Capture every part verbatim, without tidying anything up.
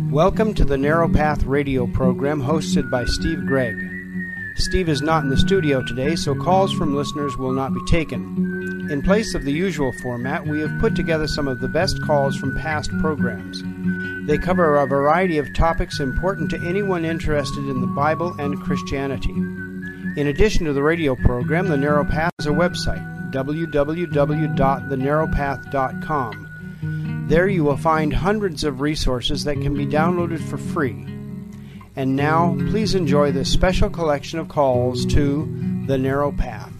Welcome to the Narrow Path radio program hosted by Steve Gregg. Steve is not in the studio today, so calls from listeners will not be taken. In place of the usual format, we have put together some of the best calls from past programs. They cover a variety of topics important to anyone interested in the Bible and Christianity. In addition to the radio program, The Narrow Path has a website, w w w dot the narrow path dot com. There you will find hundreds of resources that can be downloaded for free. And now, please enjoy this special collection of calls to The Narrow Path.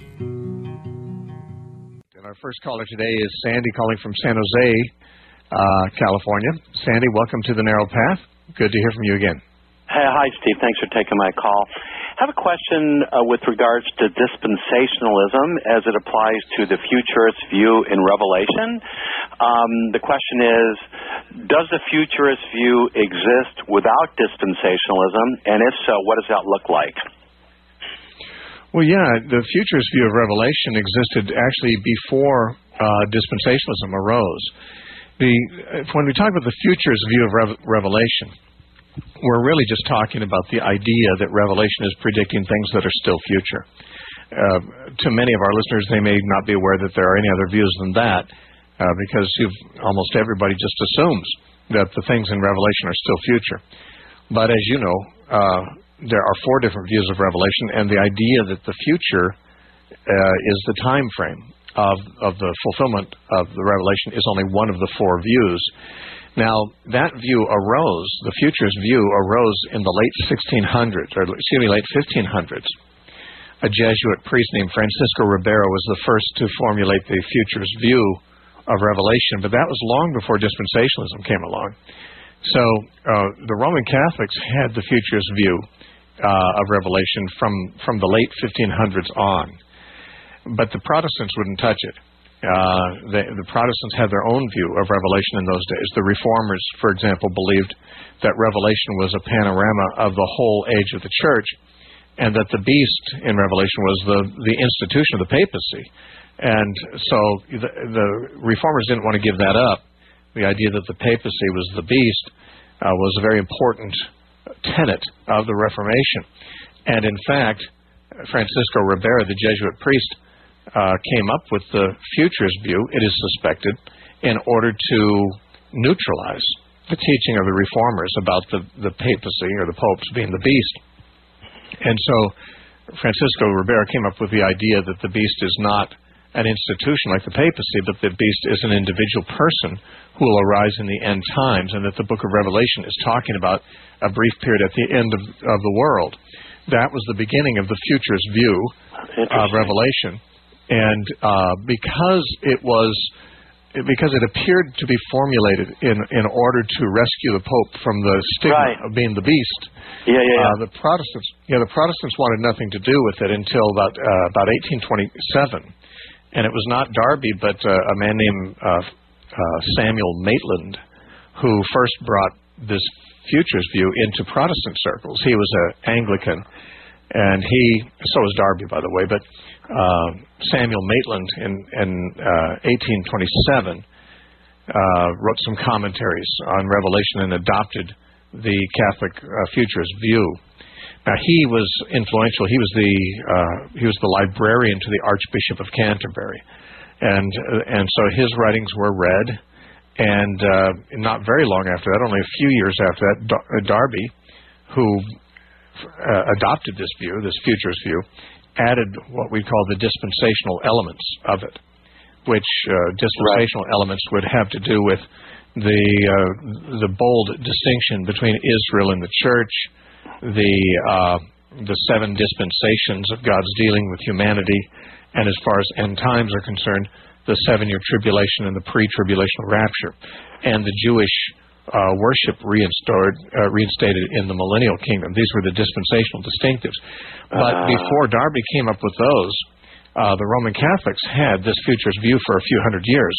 And our first caller today is Sandy calling from San Jose, uh, California. Sandy, welcome to The Narrow Path. Good to hear from you again. Hey, hi, Steve. Thanks for taking my call. I have a question uh, with regards to dispensationalism as it applies to the futurist view in Revelation. Um, the question is, does the futurist view exist without dispensationalism? And if so, what does that look like? Well, yeah, the futurist view of Revelation existed actually before uh, dispensationalism arose. The, when we talk about the futurist view of Re- Revelation, we're really just talking about the idea that Revelation is predicting things that are still future. Uh, to many of our listeners, they may not be aware that there are any other views than that, uh, because you've, almost everybody just assumes that the things in Revelation are still future. But as you know, uh, there are four different views of Revelation, and the idea that the future uh, is the time frame of, of the fulfillment of the Revelation is only one of the four views. Now, that view arose, the futurist view arose in the late sixteen hundreds, or excuse me, late fifteen hundreds. A Jesuit priest named Francisco Ribera was the first to formulate the futurist view of Revelation, but that was long before dispensationalism came along. So uh, the Roman Catholics had the futurist view uh, of Revelation from, from the late fifteen hundreds on, but the Protestants wouldn't touch it. Uh, the, the Protestants had their own view of Revelation in those days. The Reformers, for example, believed that Revelation was a panorama of the whole age of the church, and that the beast in Revelation was the, the institution of the papacy. And so the, the Reformers didn't want to give that up. The idea that the papacy was the beast uh, was a very important tenet of the Reformation. And in fact, Francisco Ribera, the Jesuit priest, Uh, came up with the futurist view, it is suspected, in order to neutralize the teaching of the Reformers about the, the papacy or the popes being the beast. And so Francisco Ribera came up with the idea that the beast is not an institution like the papacy, but the beast is an individual person who will arise in the end times, and that the book of Revelation is talking about a brief period at the end of, of the world. That was the beginning of the futurist view of Revelation. And uh, because it was, because it appeared to be formulated in, in order to rescue the Pope from the stigma right. of being the beast, yeah, yeah, yeah. Uh, the Protestants, yeah, the Protestants wanted nothing to do with it until about uh, about eighteen twenty-seven, and it was not Darby, but uh, a man named uh, uh, Samuel Maitland, who first brought this futurist view into Protestant circles. He was an Anglican. And he, so was Darby, by the way, but uh, Samuel Maitland in, in uh, eighteen twenty-seven uh, wrote some commentaries on Revelation and adopted the Catholic uh, futurist view. Now, he was influential. He was the uh, he was the librarian to the Archbishop of Canterbury, and uh, and so his writings were read. And uh, not very long after that, only a few years after that, Dar- Darby, who Uh, adopted this view, this futurist view, added what we call the dispensational elements of it, which uh, dispensational right. elements would have to do with the uh, the bold distinction between Israel and the church, the uh, the seven dispensations of God's dealing with humanity, and as far as end times are concerned, the seven-year tribulation and the pre-tribulational rapture, and the Jewish Uh, worship reinstored, uh, reinstated in the millennial kingdom. These were the dispensational distinctives. But uh, before Darby came up with those, uh, the Roman Catholics had this futurist view for a few hundred years.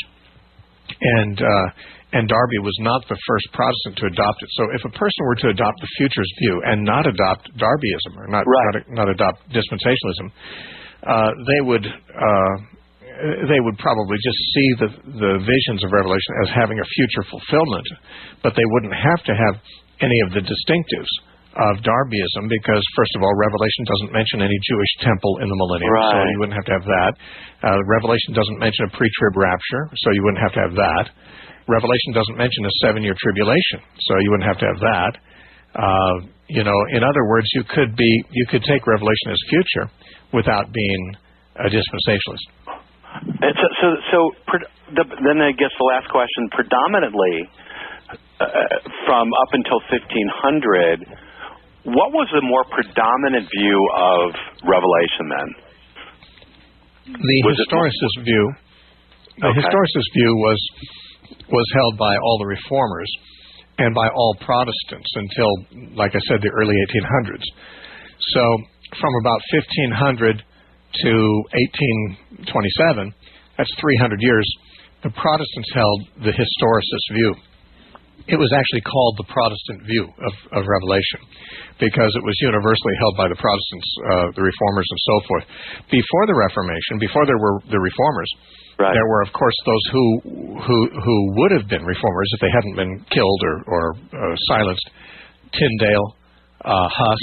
And uh, and Darby was not the first Protestant to adopt it. So if a person were to adopt the futurist view and not adopt Darbyism, or not, right. not, not adopt dispensationalism, uh, they would uh, they would probably just see the, the visions of Revelation as having a future fulfillment, but they wouldn't have to have any of the distinctives of Darbyism, because, first of all, Revelation doesn't mention any Jewish temple in the millennium, right. so you wouldn't have to have that. Uh, Revelation doesn't mention a pre-trib rapture, so you wouldn't have to have that. Revelation doesn't mention a seven-year tribulation, so you wouldn't have to have that. Uh, you know, in other words, you could be, you could take Revelation as future without being a dispensationalist. And so, so, so the, then I guess the last question, predominantly uh, from up until fifteen hundred, what was the more predominant view of Revelation then? The was historicist view, the okay. historicist view was was held by all the reformers and by all Protestants until, like I said, the early eighteen hundreds. So from about fifteen hundred to eighteen twenty-seven, that's three hundred years, the Protestants held the historicist view. It was actually called the Protestant view of, of Revelation because it was universally held by the Protestants, uh, the Reformers, and so forth. Before the Reformation, before there were the Reformers, right. there were, of course, those who who who would have been Reformers if they hadn't been killed or, or uh, silenced. Tyndale, uh, Huss,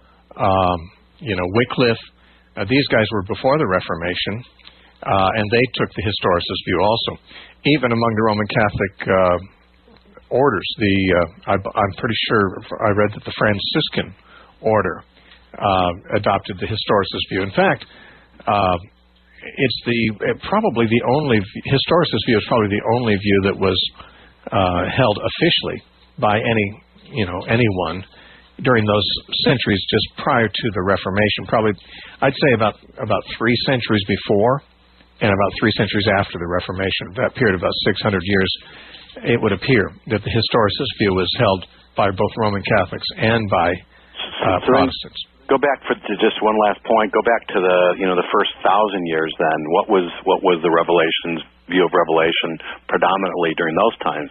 um, you know, Wycliffe. Uh, these guys were before the Reformation, uh, and they took the historicist view also. Even among the Roman Catholic uh, orders, the uh, I, I'm pretty sure I read that the Franciscan order uh, adopted the historicist view. In fact, uh, it's the it probably the only historicist view is probably the only view that was uh, held officially by any you know anyone during those centuries just prior to the Reformation. Probably, I'd say about about three centuries before and about three centuries after the Reformation. That period of about six hundred years. It would appear that the historicist view was held by both Roman Catholics and by uh, so Protestants. Go back for to just one last point. Go back to the you know the first thousand years. Then what was what was the Revelation's view of Revelation predominantly during those times?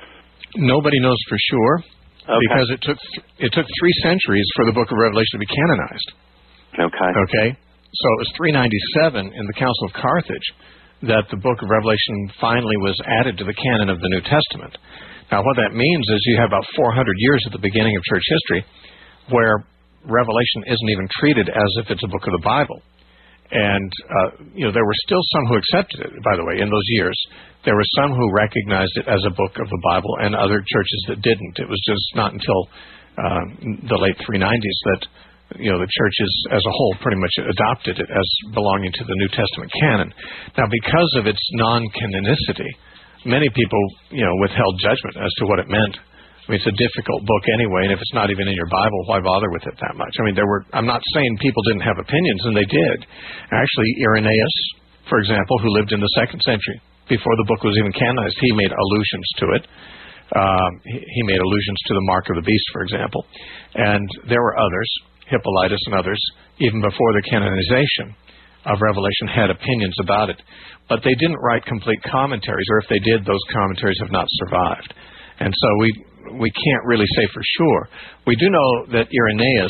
Nobody knows for sure okay. because it took th- it took three centuries for the Book of Revelation to be canonized. Okay. Okay. So it was three ninety-seven in the Council of Carthage that the Book of Revelation finally was added to the canon of the New Testament. Now, what that means is you have about four hundred years at the beginning of church history where Revelation isn't even treated as if it's a book of the Bible. And, uh, you know, there were still some who accepted it, by the way, in those years. There were some who recognized it as a book of the Bible and other churches that didn't. It was just not until uh, the late three nineties that you know, the churches as a whole pretty much adopted it as belonging to the New Testament canon. Now, because of its non-canonicity, many people, you know, withheld judgment as to what it meant. I mean, it's a difficult book anyway, and if it's not even in your Bible, why bother with it that much? I mean, there were, I'm not saying people didn't have opinions, and they did. Actually, Irenaeus, for example, who lived in the second century, before the book was even canonized, he made allusions to it. Um, he, he made allusions to the mark of the beast, for example. And there were others, Hippolytus and others, even before the canonization of Revelation, had opinions about it. But they didn't write complete commentaries, or if they did, those commentaries have not survived. And so we we can't really say for sure. We do know that Irenaeus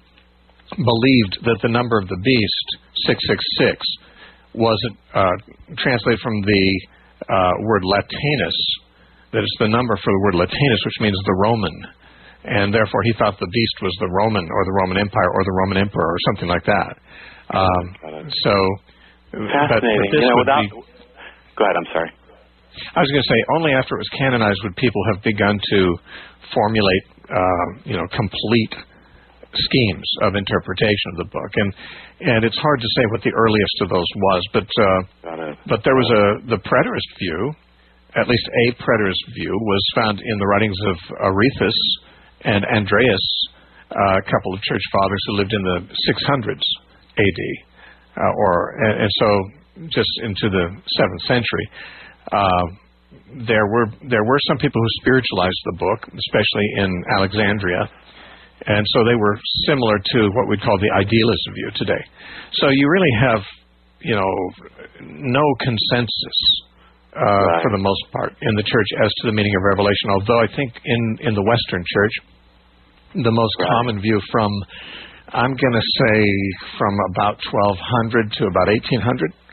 believed that the number of the beast, six six six, was uh, translated from the uh, word Latinus, that it's the number for the word Latinus, which means the Roman. And therefore, he thought the beast was the Roman, or the Roman Empire, or the Roman Emperor, or something like that. Um, so, fascinating. But, but you know, without. Be, go ahead. I'm sorry. I was going to say, only after it was canonized would people have begun to formulate, uh, you know, complete schemes of interpretation of the book. And and it's hard to say what the earliest of those was, but uh, but there was a the preterist view, at least a preterist view, was found in the writings of Arethusa and Andreas, uh, a couple of church fathers who lived in the six hundreds A D, uh, or and, and so just into the seventh century. Uh, there were there were some people who spiritualized the book, especially in Alexandria, and so they were similar to what we'd call the idealist view today. So you really have, you know, no consensus uh, right. for the most part in the church as to the meaning of Revelation. Although I think in in the Western Church, the most right. common view from, I'm going to say, from about twelve hundred to about eighteen hundred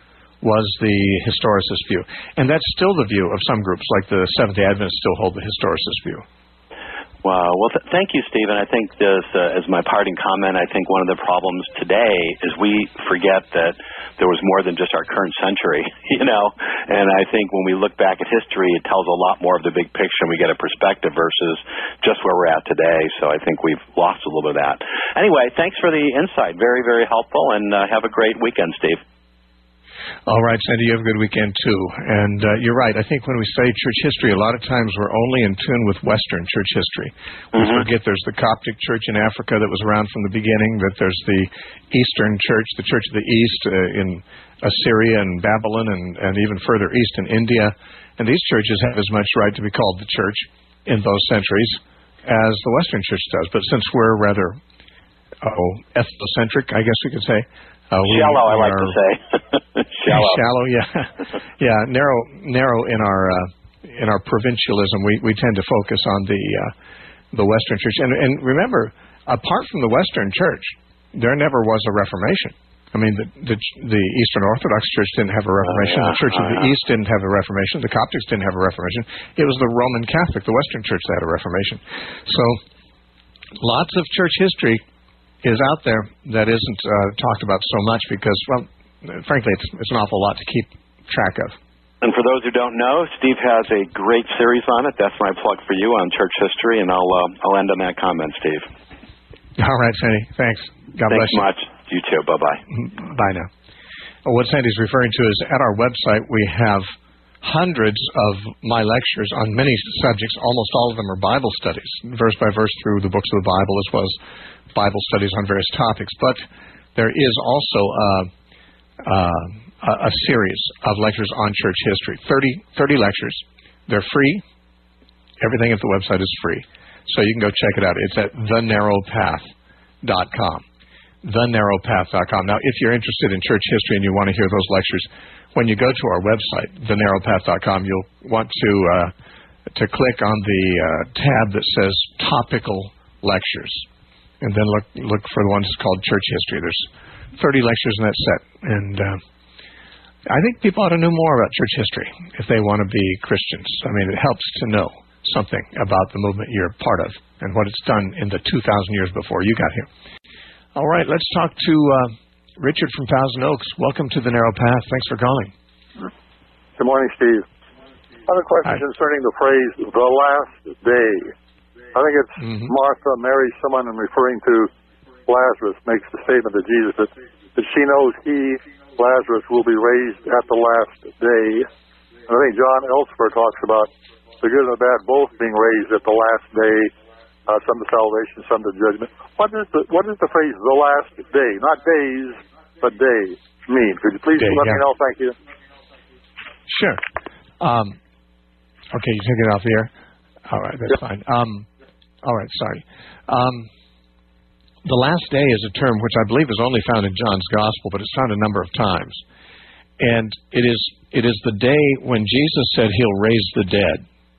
was the historicist view. And that's still the view of some groups, like the Seventh-day Adventists still hold the historicist view. Wow. Well, th- thank you, Stephen. I think this, uh, as my parting comment, I think one of the problems today is we forget that there was more than just our current century, you know. And I think when we look back at history, it tells a lot more of the big picture, and we get a perspective versus just where we're at today. So I think we've lost a little bit of that. Anyway, thanks for the insight. Very, very helpful, and uh, have a great weekend, Steve. All right, Sandy, you have a good weekend, too. And uh, you're right. I think when we say church history, a lot of times we're only in tune with Western church history. We mm-hmm. forget there's the Coptic church in Africa that was around from the beginning, that there's the Eastern church, the Church of the East uh, in Assyria and Babylon and, and even further east in India. And these churches have as much right to be called the church in those centuries as the Western church does. But since we're rather oh, ethnocentric, I guess we could say, Uh, we shallow, I like are, to say. shallow. Shallow, yeah, yeah. Narrow, narrow in our uh, in our provincialism. We we tend to focus on the uh, the Western Church, and and remember, apart from the Western Church, there never was a Reformation. I mean, the the, the Eastern Orthodox Church didn't have a Reformation. Oh, yeah. The Church of oh, the yeah. East didn't have a Reformation. The Coptics didn't have a Reformation. It was the Roman Catholic, the Western Church, that had a Reformation. So, lots of church history is out there that isn't uh, talked about so much because, well, frankly, it's, it's an awful lot to keep track of. And for those who don't know, Steve has a great series on it. That's my plug for you on church history, and I'll uh, I'll end on that comment, Steve. All right, Sandy. Thanks. God Thanks bless you. much. You too. Bye-bye. Bye now. Well, what Sandy's referring to is at our website we have hundreds of my lectures on many subjects. Almost all of them are Bible studies, verse by verse through the books of the Bible, as well as Bible studies on various topics. But there is also a, a, a series of lectures on church history, thirty, thirty lectures. They're free. Everything at the website is free. So you can go check it out. It's at the narrow path dot com. the narrow path dot com. Now, if you're interested in church history and you want to hear those lectures, when you go to our website, the narrow path dot com, you'll want to uh, to click on the uh, tab that says Topical Lectures, and then look look for the ones called Church History. There's thirty lectures in that set, and uh, I think people ought to know more about church history if they want to be Christians. I mean, it helps to know something about the movement you're part of and what it's done in the two thousand years before you got here. All right, let's talk to uh, Richard from Thousand Oaks. Welcome to the Narrow Path. Thanks for calling. Good morning, Steve. I have a question Hi. concerning the phrase, the last day. I think it's mm-hmm. Martha, Mary, someone in referring to Lazarus makes the statement to Jesus that, that she knows he, Lazarus, will be raised at the last day. And I think John Elsper talks about the good and the bad both being raised at the last day, uh, some to salvation, some to judgment. What is the what is the phrase, the last day? Not days, but day mean? Could you please day, let yeah. me know? Thank you. Sure. Um, okay, you take it off the air? All right, that's yeah. fine. Um, all right, sorry. Um, the last day is a term which I believe is only found in John's Gospel, but it's found a number of times. And it is it is the day when Jesus said he'll raise the dead,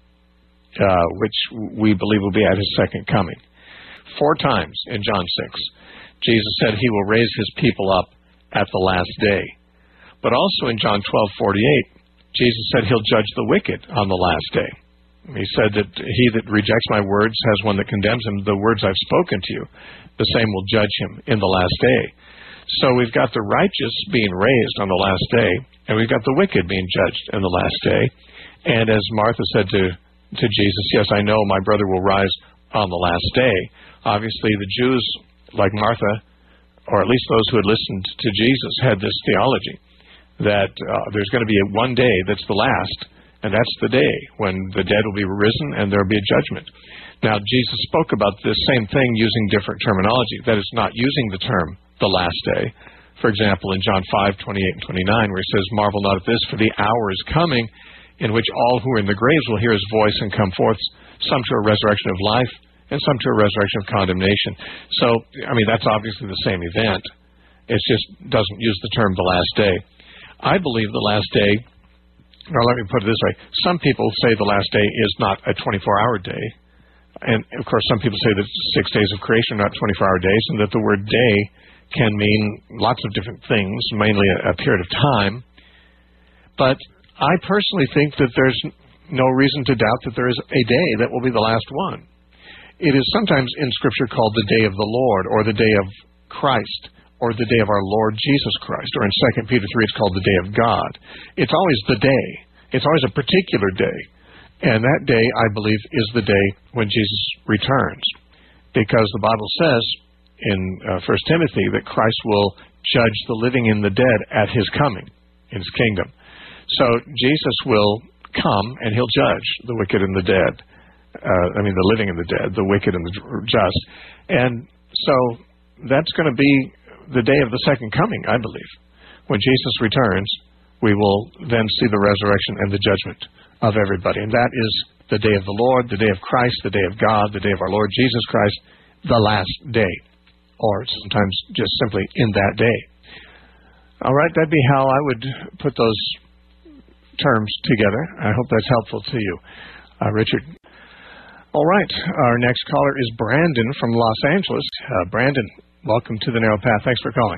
uh, which we believe will be at his second coming. Four times in John six, Jesus said he will raise his people up at the last day. But also in John twelve forty-eight, Jesus said he'll judge the wicked on the last day. He said that he that rejects my words has one that condemns him. The words I've spoken to you, the same will judge him in the last day. So we've got the righteous being raised on the last day, and we've got the wicked being judged in the last day. And as Martha said to, to Jesus, yes, I know my brother will rise on the last day. Obviously, the Jews, like Martha, or at least those who had listened to Jesus, had this theology that uh, there's going to be a one day that's the last, and that's the day when the dead will be risen and there will be a judgment. Now, Jesus spoke about this same thing using different terminology. That is, not using the term the last day. For example, in John five twenty-eight and twenty-nine, where he says, marvel not at this, for the hour is coming in which all who are in the graves will hear his voice and come forth, some to a resurrection of life and some to a resurrection of condemnation. So, I mean, that's obviously the same event. It just doesn't use the term the last day. I believe the last day, or let me put it this way, some people say the last day is not a twenty-four hour day. And, of course, some people say that six days of creation are not twenty-four hour days, and that the word day can mean lots of different things, mainly a, a period of time. But I personally think that there's no reason to doubt that there is a day that will be the last one. It is sometimes in Scripture called the day of the Lord, or the day of Christ, or the day of our Lord Jesus Christ, or in Second Peter three it's called the day of God. It's always the day. It's always a particular day. And that day, I believe, is the day when Jesus returns. Because the Bible says in uh, First Timothy that Christ will judge the living and the dead at his coming in his kingdom. So Jesus will come and he'll judge the wicked and the dead. Uh, I mean, the living and the dead, the wicked and the just. And so that's going to be the day of the second coming, I believe. When Jesus returns, we will then see the resurrection and the judgment of everybody. And that is the day of the Lord, the day of Christ, the day of God, the day of our Lord Jesus Christ, the last day. Or sometimes just simply in that day. All right, that'd be how I would put those terms together. I hope that's helpful to you, uh, Richard. All right, our next caller is Brandon from Los Angeles. Uh, Brandon, welcome to the Narrow Path. Thanks for calling.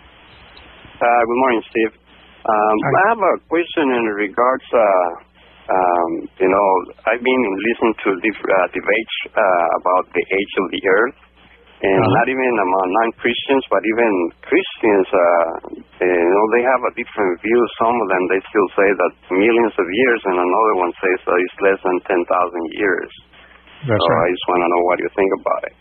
Uh, good morning, Steve. Um, I have a question in regards, uh, um, you know, I've been listening to diff- uh, debates uh, about the age of the earth, and uh-huh. not even among non-Christians, but even Christians, uh, you know, they have a different view. Some of them, they still say that millions of years, and another one says that it's less than ten thousand years. That's so right. I just want to know what you think about it.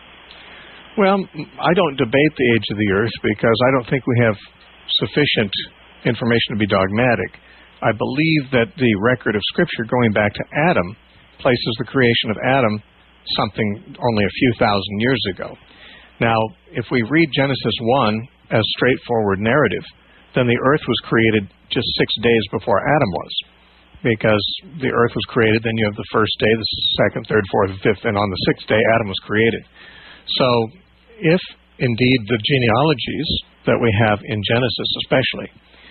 Well, I don't debate the age of the earth because I don't think we have sufficient information to be dogmatic. I believe that the record of Scripture going back to Adam places the creation of Adam something only a few thousand years ago. Now, if we read Genesis one as straightforward narrative, then the earth was created just six days before Adam was. Because the earth was created, then you have the first day, the second, third, fourth, and fifth, and on the sixth day Adam was created. So if indeed the genealogies that we have in Genesis especially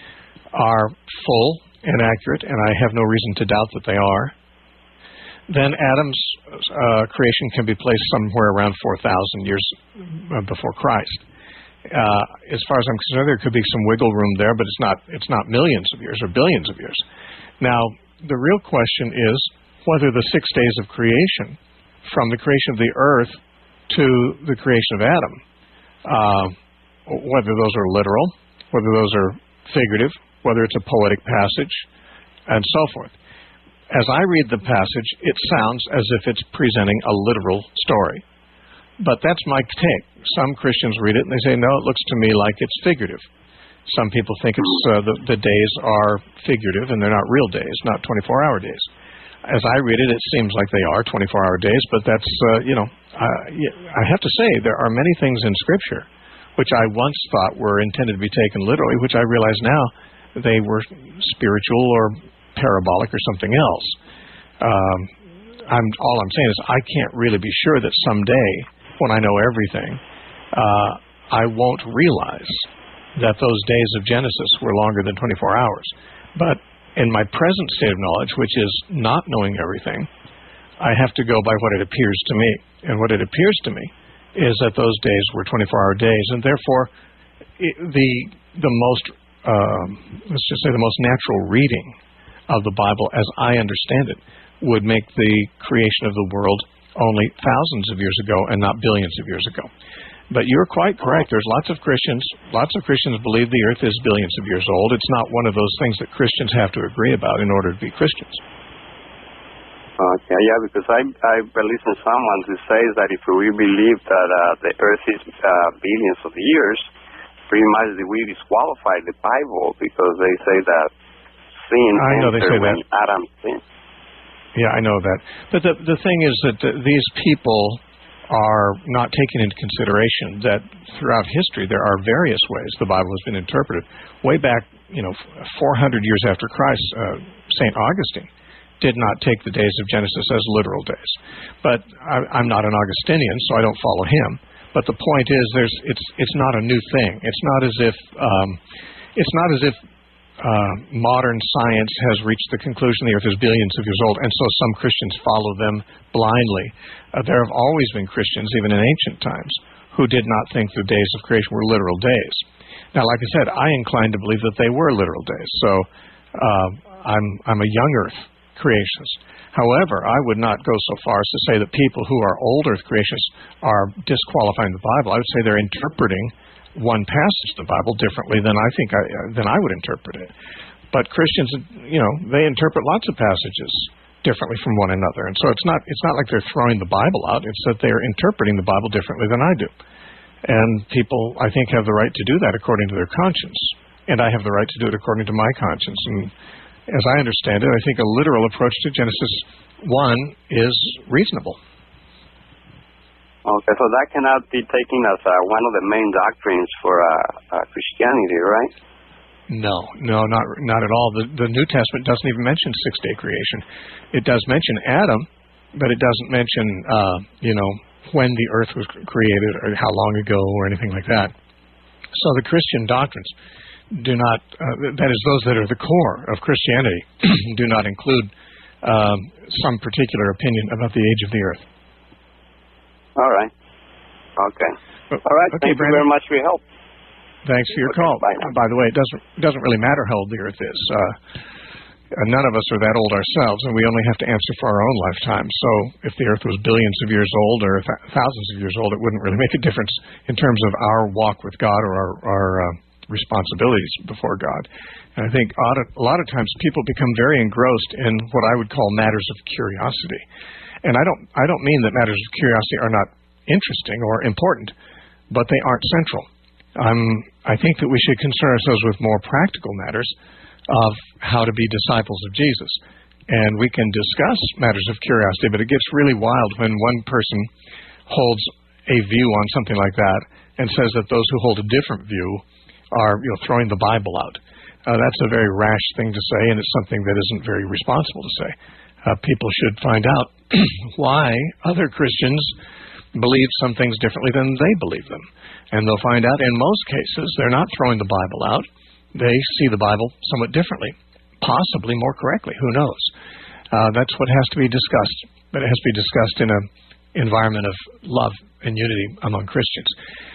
are full and accurate, and I have no reason to doubt that they are, then Adam's uh, creation can be placed somewhere around four thousand years before Christ. Uh, as far as I'm concerned, there could be some wiggle room there, but it's not it's not millions of years or billions of years. Now, the real question is whether the six days of creation, from the creation of the earth to the creation of Adam, uh, whether those are literal, whether those are figurative, whether it's a poetic passage, and so forth. As I read the passage, it sounds as if it's presenting a literal story. But that's my take. Some Christians read it and they say, no, it looks to me like it's figurative. Some people think it's uh, the, the days are figurative and they're not real days, not twenty-four hour days. As I read it, it seems like they are twenty-four hour days, but that's, uh, you know, uh, I have to say there are many things in Scripture which I once thought were intended to be taken literally, which I realize now they were spiritual or parabolic or something else. Um, I'm, all I'm saying is I can't really be sure that someday, when I know everything, uh, I won't realize that those days of Genesis were longer than twenty-four hours. But in my present state of knowledge, which is not knowing everything, I have to go by what it appears to me. And what it appears to me is that those days were twenty-four hour days, and therefore it, the the most, um, let's just say the most natural reading of the Bible, as I understand it, would make the creation of the world only thousands of years ago and not billions of years ago. But you're quite correct. There's lots of Christians, lots of Christians believe the earth is billions of years old. It's not one of those things that Christians have to agree about in order to be Christians. Okay, yeah, because I I listen to someone who says that if we believe that uh, the earth is uh, billions of years, pretty much we disqualify the Bible because they say that sin I know they say when that. Adam sinned. Yeah, I know that. But the the thing is that the, these people are not taking into consideration that throughout history there are various ways the Bible has been interpreted. Way back, you know, four hundred years after Christ, uh, Saint Augustine did not take the days of Genesis as literal days. But I, I'm not an Augustinian, so I don't follow him. But the point is, there's it's it's not a new thing. It's not as if um, it's not as if uh, modern science has reached the conclusion the earth is billions of years old, and so some Christians follow them blindly. Uh, there have always been Christians, even in ancient times, who did not think the days of creation were literal days. Now, like I said, I incline to believe that they were literal days. So Uh, I'm I'm a young Earth creationist. However, I would not go so far as to say that people who are old Earth creationists are disqualifying the Bible. I would say they're interpreting one passage of the Bible differently than I think I, than I would interpret it. But Christians, you know, they interpret lots of passages differently from one another, and so it's not it's not like they're throwing the Bible out. It's that they're interpreting the Bible differently than I do. And people, I think, have the right to do that according to their conscience, and I have the right to do it according to my conscience. And as I understand it, I think a literal approach to Genesis one is reasonable. Okay, so that cannot be taken as uh, one of the main doctrines for uh, uh, Christianity, right? No, no, not not at all. The, the New Testament doesn't even mention six-day creation. It does mention Adam, but it doesn't mention, uh, you know, when the earth was created or how long ago or anything like that. So the Christian doctrines do not, uh, that is, those that are the core of Christianity, do not include um, some particular opinion about the age of the earth. All right. Okay. All right. Okay, Thank Brandon. you very much for your help. Thanks for your okay, call. Bye. By the way, it doesn't it doesn't really matter how old the Earth is. Uh, none of us are that old ourselves, and we only have to answer for our own lifetime. So if the Earth was billions of years old or th- thousands of years old, it wouldn't really make a difference in terms of our walk with God or our, our uh, responsibilities before God. And I think a lot of times people become very engrossed in what I would call matters of curiosity. And I don't I don't mean that matters of curiosity are not interesting or important, but they aren't central. Um, I think that we should concern ourselves with more practical matters of how to be disciples of Jesus. And we can discuss matters of curiosity, but it gets really wild when one person holds a view on something like that and says that those who hold a different view are, you know, throwing the Bible out. Uh, that's a very rash thing to say, and it's something that isn't very responsible to say. Uh, people should find out why other Christians believe some things differently than they believe them. And they'll find out in most cases they're not throwing the Bible out. They see the Bible somewhat differently, possibly more correctly. Who knows? Uh, that's what has to be discussed. But it has to be discussed in an environment of love and unity among Christians.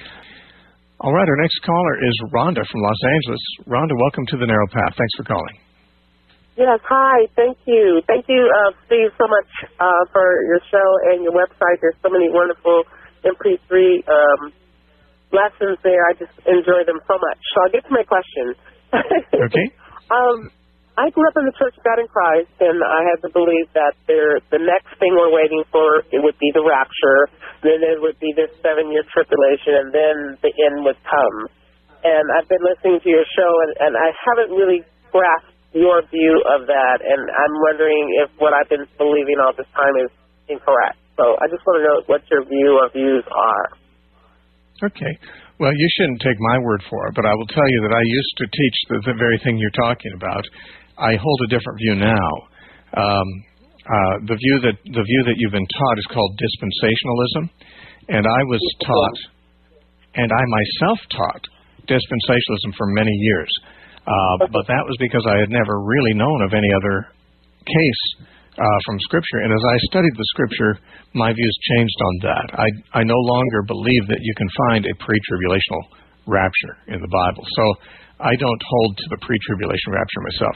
All right, our next caller is Rhonda from Los Angeles. Rhonda, welcome to The Narrow Path. Thanks for calling. Yes, hi. Thank you. Thank you, uh, Steve, so much uh, for your show and your website. There's so many wonderful M P three um, lessons there. I just enjoy them so much. So I'll get to my question. Okay. um, I grew up in the Church of God in Christ, and I had to believe that there, the next thing we're waiting for, it would be the rapture. Then there would be this seven-year tribulation, and then the end would come. And I've been listening to your show, and, and I haven't really grasped your view of that, and I'm wondering if what I've been believing all this time is incorrect. So I just want to know what your view or views are. Okay. Well, you shouldn't take my word for it, but I will tell you that I used to teach the, the very thing you're talking about. I hold a different view now. Um, uh, the view that the view that you've been taught is called dispensationalism, and I was taught, and I myself taught dispensationalism for many years. Uh, but that was because I had never really known of any other case uh, from Scripture. And as I studied the Scripture, my views changed on that. I, I no longer believe that you can find a pre-tribulational rapture in the Bible. So I don't hold to the pre-tribulation rapture myself.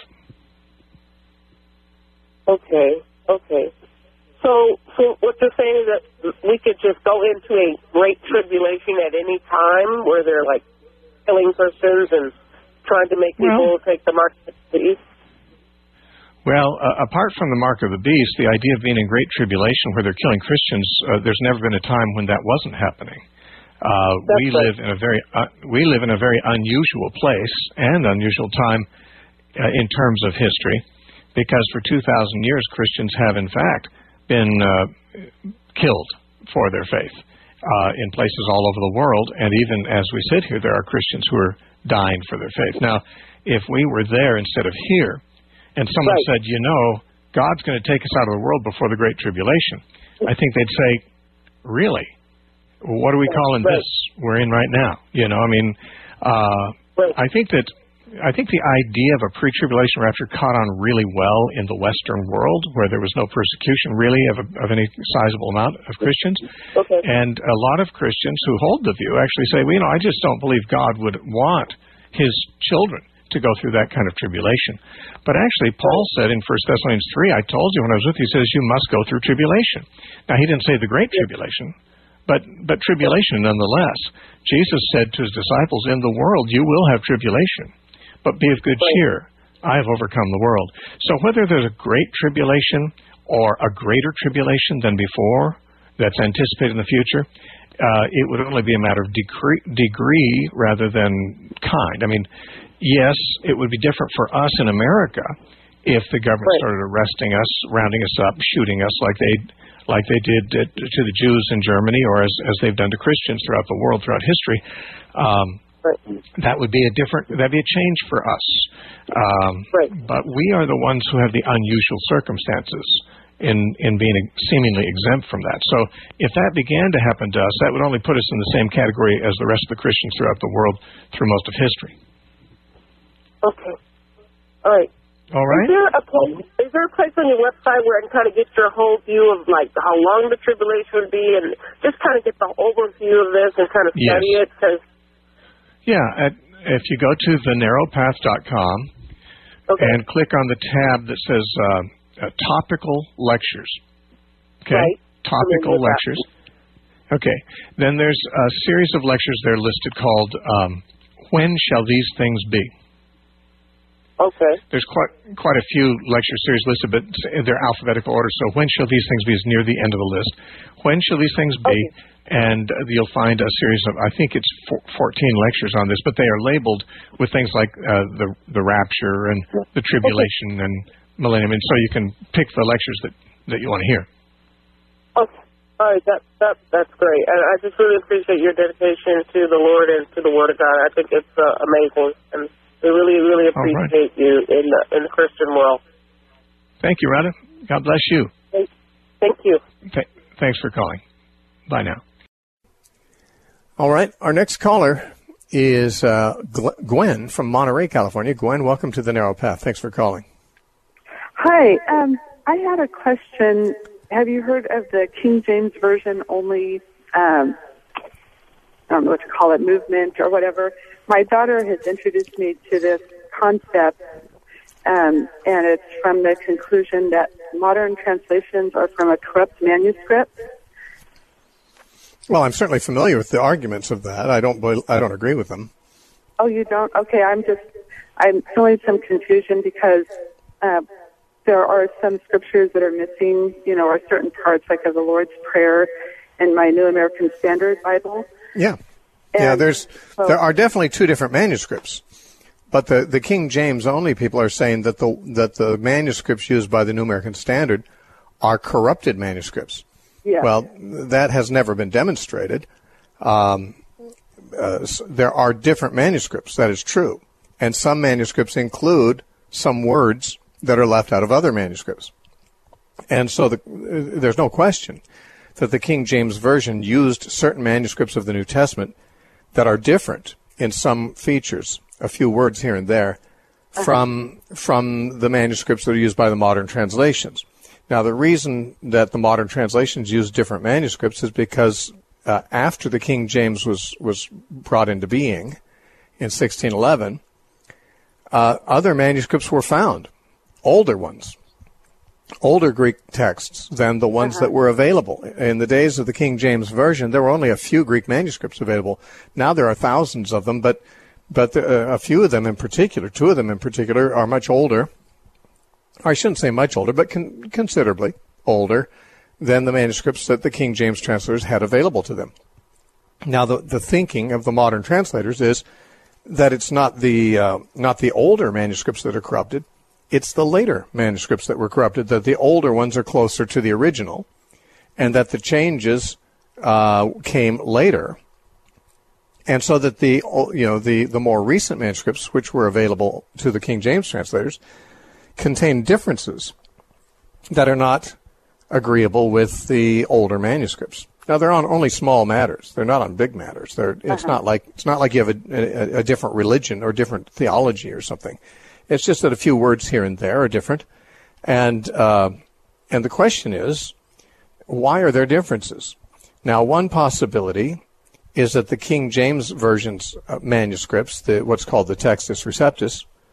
Okay, okay. So, so what you're saying is that we could just go into a great tribulation at any time where they're like killing Christians and trying to make people well, take the mark of the beast? Well, uh, apart from the mark of the beast, the idea of being in great tribulation where they're killing Christians, uh, there's never been a time when that wasn't happening. Uh, we right. live in a very uh, we live in a very unusual place and unusual time uh, in terms of history, because for two thousand years Christians have in fact been uh, killed for their faith uh, in places all over the world, and even as we sit here, there are Christians who are dying for their faith. Now, if we were there instead of here, and someone right. said, you know, God's going to take us out of the world before the Great Tribulation, I think they'd say, really? What are we calling right. this we're in right now? You know, I mean, uh, right. I think that I think the idea of a pre-tribulation rapture caught on really well in the Western world, where there was no persecution really of, a, of any sizable amount of Christians. Okay. And a lot of Christians who hold the view actually say, well, you know, I just don't believe God would want his children to go through that kind of tribulation. But actually, Paul said in First Thessalonians three, I told you when I was with you, he says you must go through tribulation. Now, he didn't say the great tribulation, but but tribulation nonetheless. Jesus said to his disciples, in the world you will have tribulation, but be of good cheer. I have overcome the world. So whether there's a great tribulation or a greater tribulation than before that's anticipated in the future, uh, it would only be a matter of degree, degree rather than kind. I mean, yes, it would be different for us in America if the government right. started arresting us, rounding us up, shooting us like they like they did to, to the Jews in Germany, or as, as they've done to Christians throughout the world, throughout history. Um, right. That would be a different, that'd be a change for us. Um, right. But we are the ones who have the unusual circumstances in, in being seemingly exempt from that. So if that began to happen to us, that would only put us in the same category as the rest of the Christians throughout the world through most of history. Okay. All right. All right. Is there a place, is there a place on your website where I can kind of get your whole view of like how long the tribulation would be, and just kind of get the overview of this and kind of study yes. it? Cause yeah. At, if you go to the narrow path dot com okay. and click on the tab that says uh, uh, topical lectures. Okay. Right. Topical lectures. That. Okay. Then there's a series of lectures there listed called um, When Shall These Things Be? Okay. There's quite quite a few lecture series listed, but they're alphabetical order. So when shall these things be is near the end of the list. When shall these things be? Okay. And you'll find a series of, I think it's fourteen lectures on this, but they are labeled with things like uh, the the rapture and the tribulation okay. and millennium, and so you can pick the lectures that, that you want to hear. Okay. All right. That that that's great, and I just really appreciate your dedication to the Lord and to the Word of God. I think it's uh, amazing, and we really, really appreciate right. you in the, in the Christian world. Thank you, Rhonda. God bless you. Thank, thank you. Th- thanks for calling. Bye now. All right. Our next caller is uh, Gwen from Monterey, California. Gwen, welcome to the Narrow Path. Thanks for calling. Hi. Um, I had a question. Have you heard of the King James Version only, um, I don't know what to call it, movement or whatever? My daughter has introduced me to this concept, um, and it's from the conclusion that modern translations are from a corrupt manuscript. Well, I'm certainly familiar with the arguments of that. I don't, I don't agree with them. Oh, you don't? Okay, I'm just, I'm feeling some confusion because uh, there are some scriptures that are missing, you know, or certain parts, like of the Lord's Prayer in my New American Standard Bible. Yeah. And yeah, there's so, there are definitely two different manuscripts, but the, the King James only people are saying that the that the manuscripts used by the New American Standard are corrupted manuscripts. Yeah. Well, that has never been demonstrated. Um, uh, there are different manuscripts. That is true, and some manuscripts include some words that are left out of other manuscripts, and so the, uh, there's no question that the King James Version used certain manuscripts of the New Testament that are different in some features, a few words here and there, uh-huh. from from the manuscripts that are used by the modern translations. Now, the reason that the modern translations use different manuscripts is because uh, after the King James was, was brought into being in sixteen eleven, uh, other manuscripts were found, older ones, older Greek texts than the ones uh-huh. that were available. In the days of the King James Version, there were only a few Greek manuscripts available. Now there are thousands of them, but but the, uh, a few of them in particular, two of them in particular, are much older. I shouldn't say much older, but con- considerably older than the manuscripts that the King James translators had available to them. Now, the, the thinking of the modern translators is that it's not the uh, not the older manuscripts that are corrupted. It's the later manuscripts that were corrupted, that the older ones are closer to the original, and that the changes uh, came later. And so that the you know the, the more recent manuscripts, which were available to the King James translators, contain differences that are not agreeable with the older manuscripts. Now, they're on only small matters. They're not on big matters. They're, uh-huh. It's not like it's not like you have a, a, a different religion or different theology or something. It's just that a few words here and there are different. And uh, and the question is, why are there differences? Now, one possibility is that the King James Version's uh, manuscripts, the, what's called the Textus Receptus,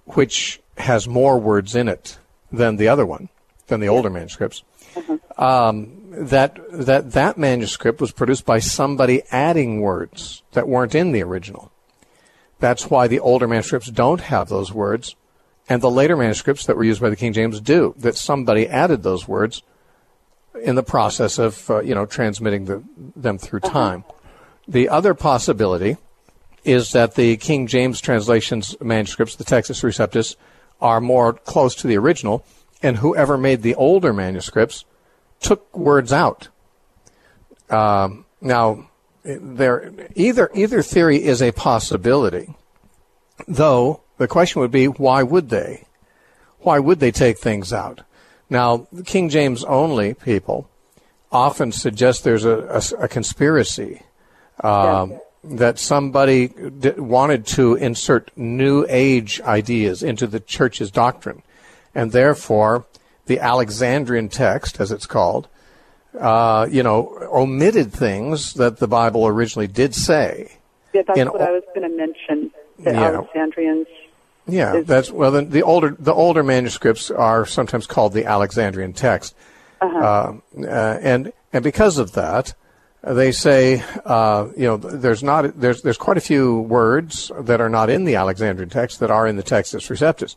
which has more words in it than the other one, than the older manuscripts, mm-hmm. um, that that that manuscript was produced by somebody adding words that weren't in the original. That's why the older manuscripts don't have those words, and the later manuscripts that were used by the King James do, that somebody added those words in the process of, uh, you know, transmitting the, them through time. Uh-huh. The other possibility is that the King James translations manuscripts, the Textus Receptus, are more close to the original, and whoever made the older manuscripts took words out. Um, now, there either either theory is a possibility, though the question would be, why would they? Why would they take things out? Now, King James only people often suggest there's a, a, a conspiracy, um, yeah. that somebody d- wanted to insert New Age ideas into the church's doctrine, and therefore the Alexandrian text, as it's called, uh, you know, omitted things that the Bible originally did say. Yeah, that's in, what I was going to mention. The yeah. Alexandrians. Yeah, is, that's well. The, the older the older manuscripts are sometimes called the Alexandrian text, uh-huh. uh, uh, and and because of that, they say, uh, you know, there's not there's there's quite a few words that are not in the Alexandrian text that are in the Textus Receptus.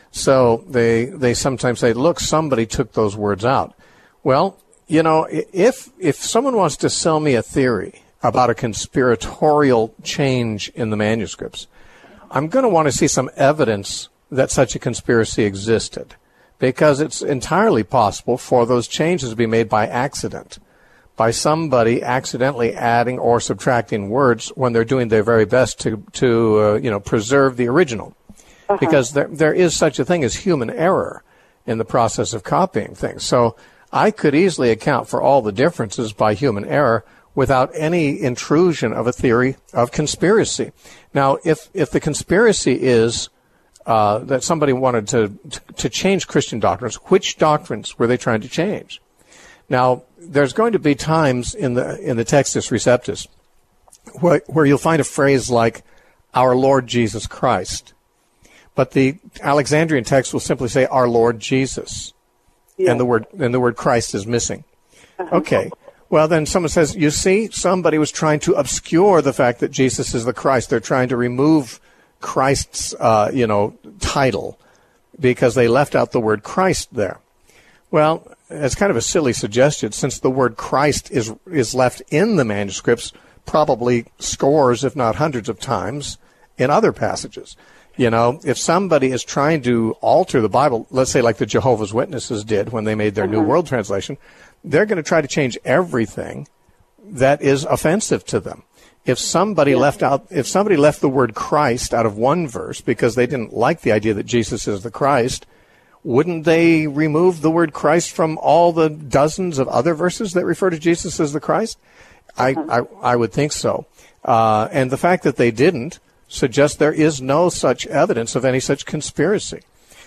So they they sometimes say, look, somebody took those words out. Well, you know, if if someone wants to sell me a theory about a conspiratorial change in the manuscripts, I'm going to want to see some evidence that such a conspiracy existed, because it's entirely possible for those changes to be made by accident, by somebody accidentally adding or subtracting words when they're doing their very best to to uh, you know preserve the original. Uh-huh. Because there there is such a thing as human error in the process of copying things. So I could easily account for all the differences by human error without any intrusion of a theory of conspiracy. Now, if if the conspiracy is uh, that somebody wanted to, to to change Christian doctrines, which doctrines were they trying to change? Now, there's going to be times in the in the Textus Receptus where, where you'll find a phrase like "Our Lord Jesus Christ," but the Alexandrian text will simply say "Our Lord Jesus," yeah. and the word and the word Christ is missing. Uh-huh. Okay. Well, then someone says, you see, somebody was trying to obscure the fact that Jesus is the Christ. They're trying to remove Christ's, uh, you know, title because they left out the word Christ there. Well, it's kind of a silly suggestion, since the word Christ is is left in the manuscripts probably scores, if not hundreds of times in other passages. You know, if somebody is trying to alter the Bible, let's say like the Jehovah's Witnesses did when they made their uh-huh. New World Translation, they're going to try to change everything that is offensive to them. If somebody yeah. left out, if somebody left the word Christ out of one verse because they didn't like the idea that Jesus is the Christ, wouldn't they remove the word Christ from all the dozens of other verses that refer to Jesus as the Christ? Uh-huh. I, I, I would think so. Uh, and the fact that they didn't suggests there is no such evidence of any such conspiracy.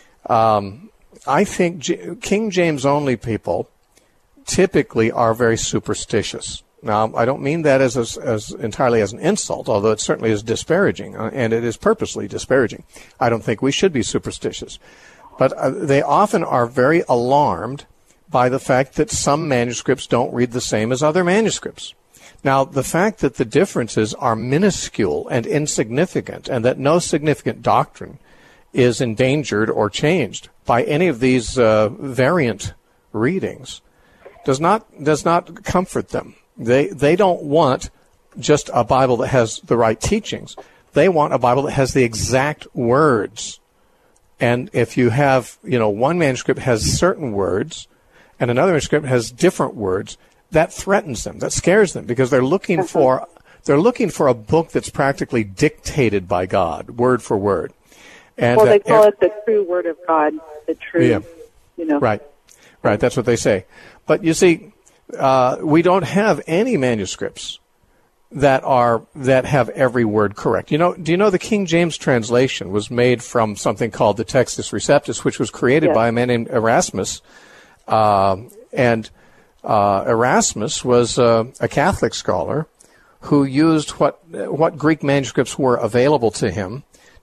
Um, I think J- King James only people typically are very superstitious. Now, I don't mean that as, as, as entirely as an insult, although it certainly is disparaging, uh, and it is purposely disparaging. I don't think we should be superstitious. But uh, they often are very alarmed by the fact that some manuscripts don't read the same as other manuscripts. Now, the fact that the differences are minuscule and insignificant, and that no significant doctrine is endangered or changed by any of these uh, variant readings, does not does not comfort them. They they don't want just a Bible that has the right teachings. They want a Bible that has the exact words. And if you have, you know, one manuscript has certain words and another manuscript has different words, that threatens them, that scares them, because they're looking for they're looking for a book that's practically dictated by God, word for word. And well, they uh, call it the true word of God, the true, yeah. you know. Right, right. That's what they say. But you see, uh, we don't have any manuscripts that are that have every word correct. You know, do you know the King James translation was made from something called the Textus Receptus, which was created yes. by a man named Erasmus, uh, and uh, Erasmus was uh, a Catholic scholar who used what what Greek manuscripts were available to him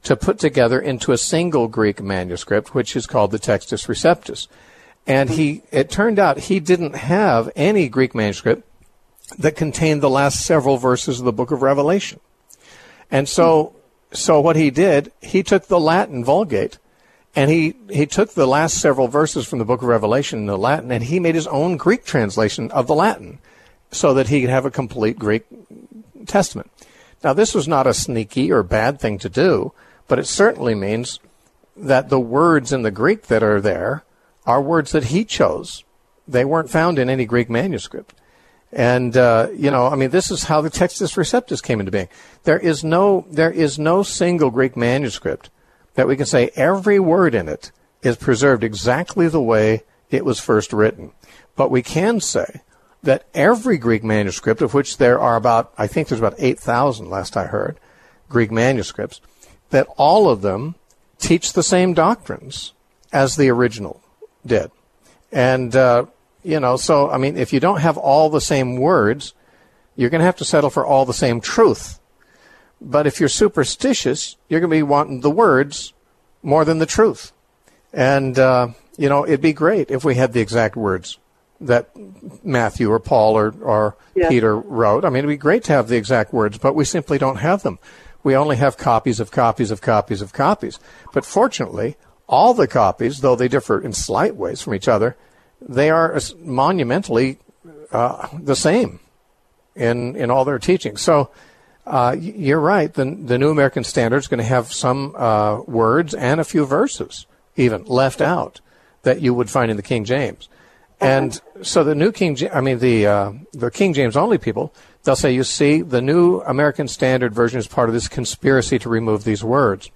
to put together into a single Greek manuscript, which is called the Textus Receptus. And he, it turned out he didn't have any Greek manuscript that contained the last several verses of the book of Revelation. And so, so what he did, he took the Latin Vulgate, and he, he took the last several verses from the book of Revelation in the Latin, and he made his own Greek translation of the Latin so that he could have a complete Greek Testament. Now, this was not a sneaky or bad thing to do, but it certainly means that the words in the Greek that are there are words that he chose. They weren't found in any Greek manuscript. And, uh, you know, I mean, this is how the Textus Receptus came into being. There is no, there is no single Greek manuscript that we can say every word in it is preserved exactly the way it was first written. But we can say that every Greek manuscript, of which there are about, I think there's about eight thousand last I heard, Greek manuscripts, that all of them teach the same doctrines as the original did. And, uh, you know, so, I mean, if you don't have all the same words, you're going to have to settle for all the same truth. But if you're superstitious, you're going to be wanting the words more than the truth. And, uh, you know, it'd be great if we had the exact words that Matthew or Paul or, or yeah. Peter wrote. I mean, it'd be great to have the exact words, but we simply don't have them. We only have copies of copies of copies of copies. But fortunately, all the copies, though they differ in slight ways from each other, they are monumentally uh, the same in in all their teaching. So uh, you're right. The, the New American Standard is going to have some uh, words and a few verses even left out that you would find in the King James. And so the New King, I mean the uh, the King James only people, they'll say, you see, the New American Standard Version is part of this conspiracy to remove these words.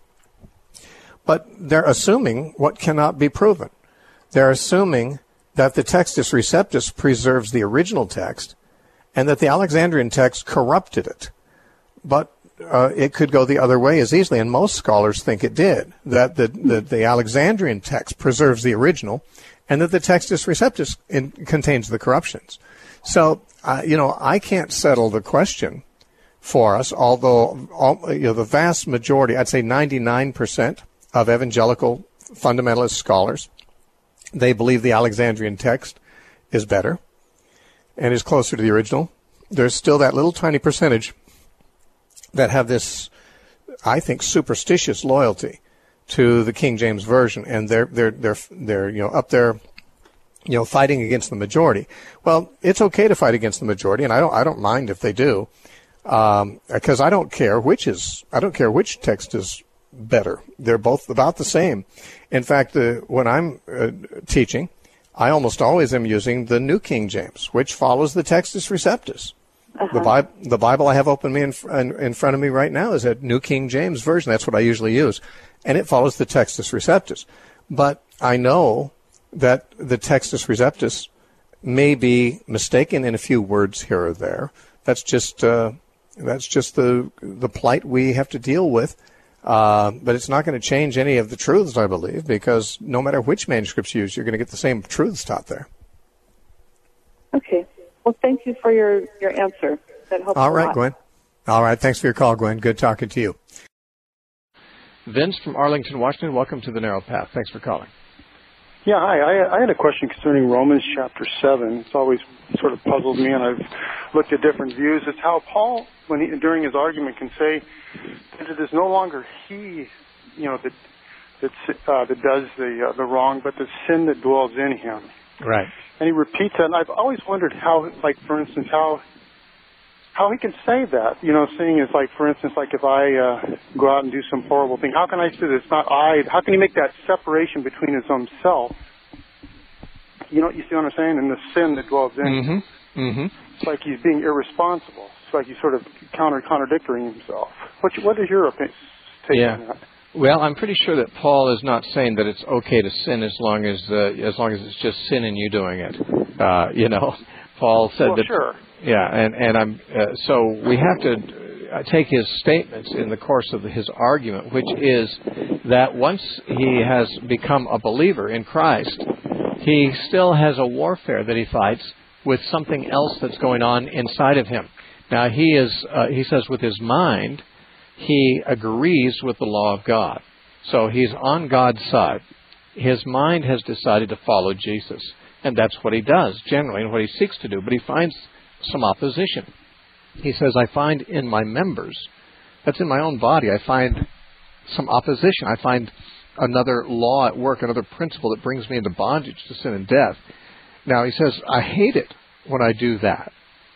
But they're assuming what cannot be proven. They're assuming that the Textus Receptus preserves the original text and that the Alexandrian text corrupted it. But uh, it could go the other way as easily, and most scholars think it did, that the, the, the Alexandrian text preserves the original and that the Textus Receptus in, contains the corruptions. So, uh, you know, I can't settle the question for us, although all, you know, the vast majority, I'd say ninety-nine percent of evangelical fundamentalist scholars, they believe the Alexandrian text is better and is closer to the original. There's still that little tiny percentage that have this, I think, superstitious loyalty to the King James Version, and they're they're they're they're you know up there, you know, fighting against the majority. Well, it's okay to fight against the majority, and I don't I don't mind if they do, um, because I don't care which is I don't care which text is better. They're both about the same. In fact, uh, when I'm uh, teaching, I almost always am using the New King James, which follows the Textus Receptus. Uh-huh. The, Bi- the Bible I have open me in, in, in front of me right now is a New King James Version. That's what I usually use. And it follows the Textus Receptus. But I know that the Textus Receptus may be mistaken in a few words here or there. That's just uh, that's just the the plight we have to deal with. Uh, but it's not going to change any of the truths, I believe, because no matter which manuscripts you use, you're going to get the same truths taught there. Okay. Well, thank you for your, your answer. That helps All right, a lot. Gwen. All right. Thanks for your call, Gwen. Good talking to you. Vince from Arlington, Washington. Welcome to the Narrow Path. Thanks for calling. Yeah, hi. I, I had a question concerning Romans chapter seven. It's always sort of puzzled me, and I've looked at different views. It's how Paul, when he, during his argument, can say that it is no longer he, you know, that that, uh, that does the uh, the wrong, but the sin that dwells in him. Right. And he repeats that, and I've always wondered how, like, for instance, how how he can say that. You know, saying is like, for instance, like if I uh, go out and do some horrible thing, how can I say that it's not I? How can he make that separation between his own self? You know, you see what I'm saying? And the sin that dwells in him. Mm-hmm. Mm-hmm. It's like he's being irresponsible. It's like he's sort of counter contradicting himself. What what is your opinion? Take yeah. on that? Well, I'm pretty sure that Paul is not saying that it's okay to sin as long as uh, as long as it's just sin and you doing it. Uh, you know, Paul said well, that. Sure. Yeah, and and I'm uh, so we have to take his statements in the course of his argument, which is that once he has become a believer in Christ, he still has a warfare that he fights with something else that's going on inside of him. Now he is, uh, he says, with his mind, he agrees with the law of God. So he's on God's side. His mind has decided to follow Jesus, and that's what he does generally and what he seeks to do, but he finds some opposition. He says, I find in my members, that's in my own body, I find some opposition. I find another law at work, another principle that brings me into bondage to sin and death. Now, he says, I hate it when I do that.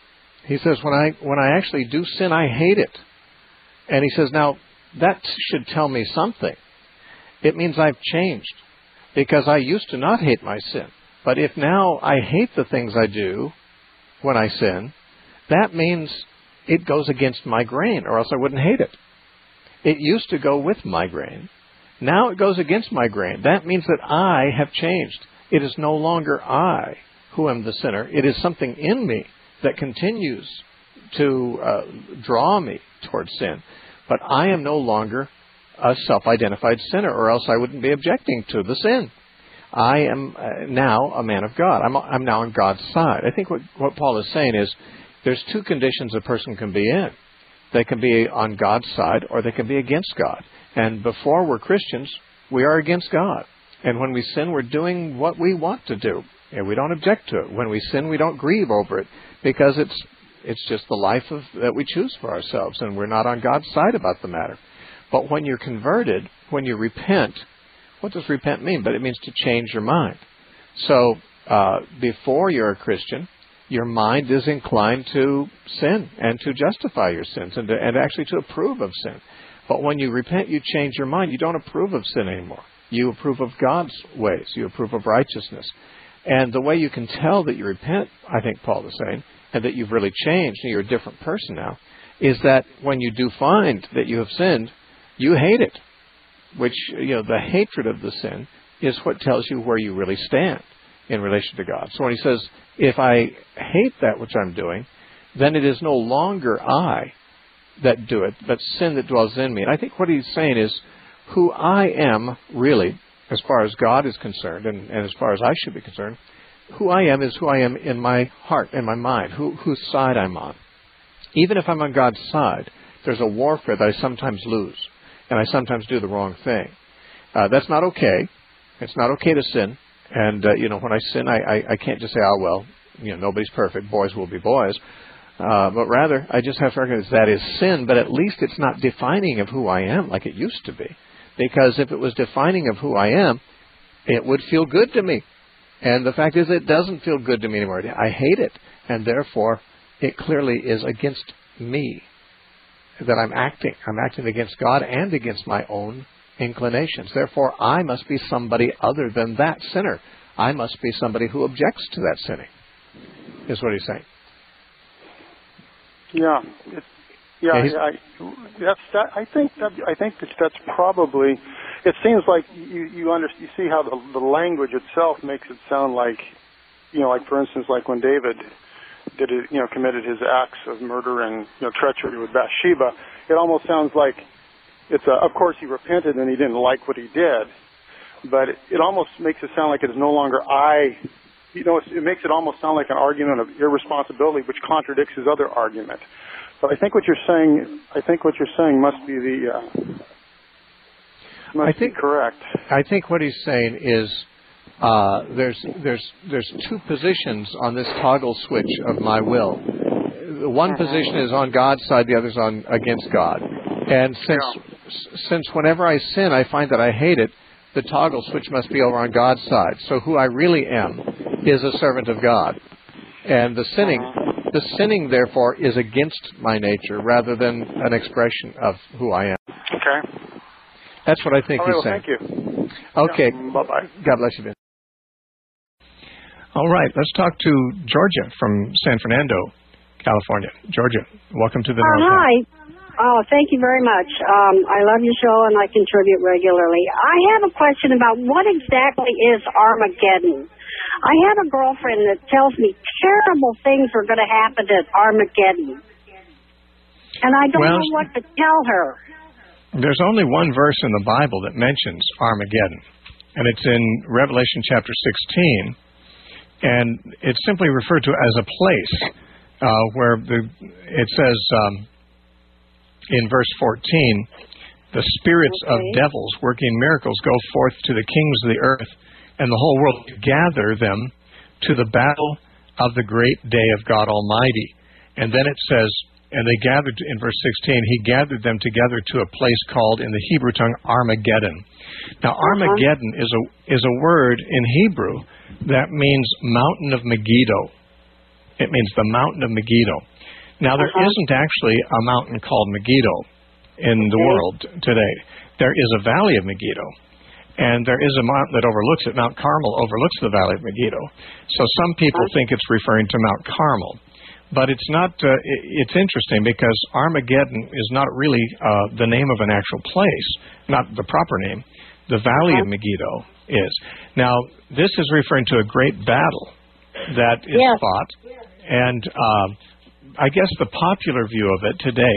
He says, when I when I actually do sin, I hate it. And he says, now, that should tell me something. It means I've changed, because I used to not hate my sin. But if now I hate the things I do when I sin, that means it goes against my grain, or else I wouldn't hate it. It used to go with my grain. Now it goes against my grain. That means that I have changed. It is no longer I who am the sinner. It is something in me that continues to uh, draw me towards sin. But I am no longer a self-identified sinner, or else I wouldn't be objecting to the sin. I am uh, now a man of God. I'm, I'm now on God's side. I think what, what Paul is saying is there's two conditions a person can be in. They can be on God's side, or they can be against God. And before we're Christians, we are against God. And when we sin, we're doing what we want to do. And we don't object to it. When we sin, we don't grieve over it, because it's it's just the life of, that we choose for ourselves, and we're not on God's side about the matter. But when you're converted, when you repent, what does repent mean? But it means to change your mind. So uh, before you're a Christian, your mind is inclined to sin and to justify your sins and, to, and actually to approve of sin. But when you repent, you change your mind. You don't approve of sin anymore. You approve of God's ways. You approve of righteousness. And the way you can tell that you repent, I think Paul is saying, and that you've really changed and you're a different person now, is that when you do find that you have sinned, you hate it. Which, you know, the hatred of the sin is what tells you where you really stand in relation to God. So when he says, if I hate that which I'm doing, then it is no longer I that do it, but sin that dwells in me. And I think what he's saying is, who I am really, as far as God is concerned, and, and as far as I should be concerned, who I am is who I am in my heart and my mind, who, whose side I'm on. Even if I'm on God's side, there's a warfare that I sometimes lose, and I sometimes do the wrong thing. Uh, that's not okay. It's not okay to sin. And, uh, you know, when I sin, I, I, I can't just say, oh, well, you know, nobody's perfect. Boys will be boys. Uh, but rather, I just have to recognize that is sin, but at least it's not defining of who I am like it used to be. Because if it was defining of who I am, it would feel good to me. And the fact is, it doesn't feel good to me anymore. I hate it. And therefore, it clearly is against me that I'm acting. I'm acting against God and against my own inclinations. Therefore, I must be somebody other than that sinner. I must be somebody who objects to that sinning, is what he's saying. Yeah, it's, yeah, yeah I, that's that. I think that I think that that's probably. It seems like you you under, you see how the, the language itself makes it sound like, you know, like for instance, like when David did it, you know, committed his acts of murder and, you know, treachery with Bathsheba. It almost sounds like it's a. Of course, he repented and he didn't like what he did, but it, it almost makes it sound like it is no longer I. You know, it makes it almost sound like an argument of irresponsibility, which contradicts his other argument. But I think what you're saying, I think what you're saying must be the, uh, must I think be correct. I think what he's saying is uh, there's there's there's two positions on this toggle switch of my will. The one position is on God's side, the other's on against God. And since yeah. since whenever I sin, I find that I hate it, the toggle switch must be over on God's side. So who I really am is a servant of God. And the sinning, the sinning, therefore, is against my nature rather than an expression of who I am. Okay. That's what I think All he's right, saying. Well, thank you. Okay. Yeah, bye-bye. God bless you, Ben. All right. Let's talk to Georgia from San Fernando, California. Georgia, welcome to the uh, North. Hi. Oh, thank you very much. Um, I love your show, and I contribute regularly. I have a question about what exactly is Armageddon. I have a girlfriend that tells me terrible things are going to happen at Armageddon, and I don't well, know what to tell her. There's only one verse in the Bible that mentions Armageddon, and it's in Revelation chapter sixteen, and it's simply referred to as a place uh, where the, it says... Um, in verse fourteen, the spirits okay. of devils working miracles go forth to the kings of the earth, and the whole world gather them to the battle of the great day of God Almighty. And then it says, and they gathered, in verse sixteen, he gathered them together to a place called, in the Hebrew tongue, Armageddon. Now, uh-huh. Armageddon is a is a word in Hebrew that means mountain of Megiddo. It means the mountain of Megiddo. Now, there uh-huh. isn't actually a mountain called Megiddo in the okay. world today. There is a valley of Megiddo, and there is a mountain that overlooks it. Mount Carmel overlooks the valley of Megiddo. So some people uh-huh. think it's referring to Mount Carmel. But it's not. Uh, it's interesting because Armageddon is not really uh, the name of an actual place, not the proper name. The Valley of Megiddo is. Now, this is referring to a great battle that is yes. fought, and uh, I guess the popular view of it today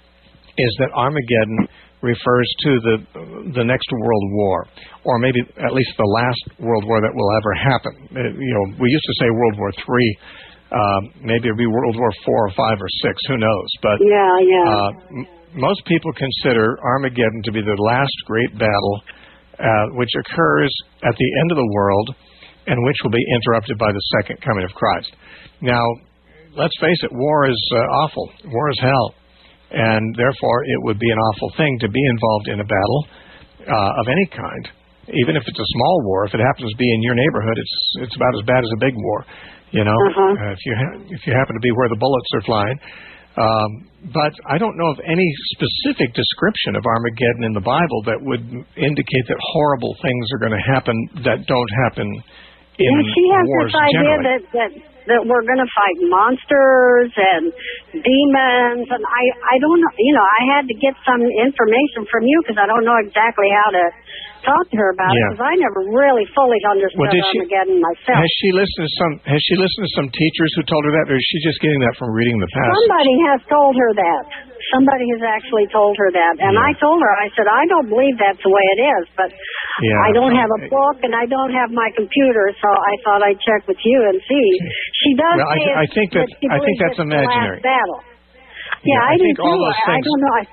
is that Armageddon refers to the the next world war, or maybe at least the last world war that will ever happen. Uh, you know, we used to say World War Three. Uh, maybe it'll be World War Four or Five or Six. Who knows? But yeah, yeah. Uh, m- most people consider Armageddon to be the last great battle, uh, which occurs at the end of the world, and which will be interrupted by the second coming of Christ. Now, let's face it: war is uh, awful. War is hell, and therefore it would be an awful thing to be involved in a battle uh, of any kind. Even if it's a small war, if it happens to be in your neighborhood, it's it's about as bad as a big war. You know, uh-huh. uh, if you ha- if you happen to be where the bullets are flying. Um, but I don't know of any specific description of Armageddon in the Bible that would indicate that horrible things are going to happen that don't happen in and she has wars this idea generally. that, that that we're going to fight monsters and demons, and I I don't know. You know, I had to get some information from you because I don't know exactly how to talk to her about yeah. it because I never really fully understood well, did Armageddon she, myself. Has she listened to some? Has she listened to some teachers who told her that, or is she just getting that from reading the passage? Somebody has told her that. Somebody has actually told her that, and yeah. I told her, I said, I don't believe that's the way it is, but yeah. I don't have a book and I don't have my computer, so I thought I'd check with you and see. She does. Well, say I, I think that, that I think that's it's imaginary. The last battle. Yeah, yeah I, I do think too. all those I, things. I don't know. I,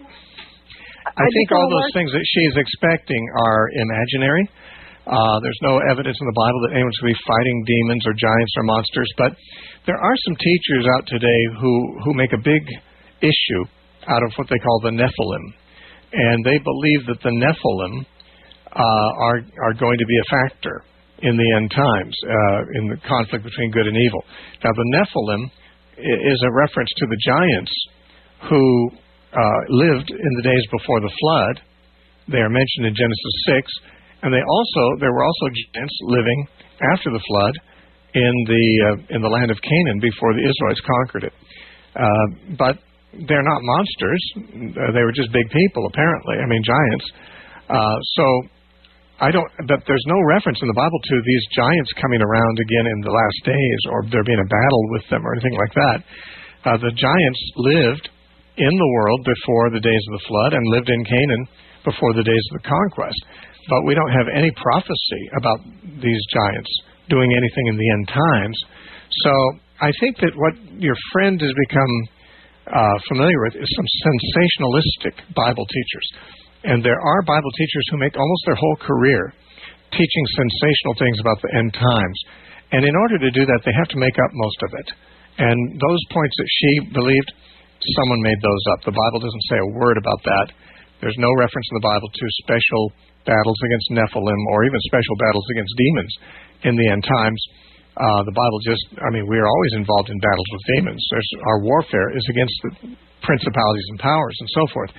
I think all those things that she's expecting are imaginary. Uh, there's no evidence in the Bible that anyone's going to be fighting demons or giants or monsters. But there are some teachers out today who, who make a big issue out of what they call the Nephilim. And they believe that the Nephilim uh, are, are going to be a factor in the end times, uh, in the conflict between good and evil. Now, the Nephilim is a reference to the giants who Uh, lived in the days before the flood. They are mentioned in Genesis six, and they also there were also giants living after the flood in the uh, in the land of Canaan before the Israelites conquered it. Uh, but they're not monsters; uh, they were just big people, apparently. I mean, giants. Uh, so I don't. But there's no reference in the Bible to these giants coming around again in the last days, or there being a battle with them, or anything like that. Uh, the giants lived in the world before the days of the flood and lived in Canaan before the days of the conquest. But we don't have any prophecy about these giants doing anything in the end times. So I think that what your friend has become uh, familiar with is some sensationalistic Bible teachers. And there are Bible teachers who make almost their whole career teaching sensational things about the end times. And in order to do that, they have to make up most of it. And those points that she believed, someone made those up. The Bible doesn't say a word about that. There's no reference in the Bible to special battles against Nephilim or even special battles against demons in the end times. Uh, the Bible just, I mean, we are always involved in battles with demons. There's, our warfare is against the principalities and powers and so forth.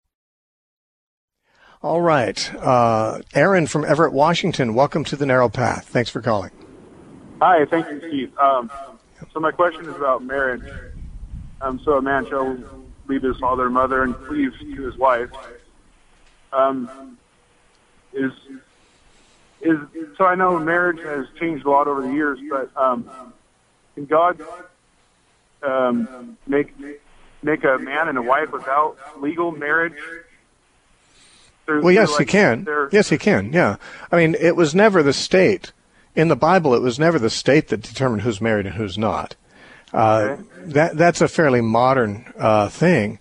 All right. Uh, Aaron from Everett, Washington, welcome to the Narrow Path. Thanks for calling. Hi, thank you, Steve. Um, so my question is about marriage. Um, so a man shall leave his father and mother and cleave to his wife. Um, is is so I know marriage has changed a lot over the years, but um, can God um, make make a man and a wife without legal marriage? There's, well, yes, like, he can. Yes, he can. Yeah, I mean, it was never the state in the Bible. It was never the state that determined who's married and who's not. Uh, okay. That that's a fairly modern uh, thing.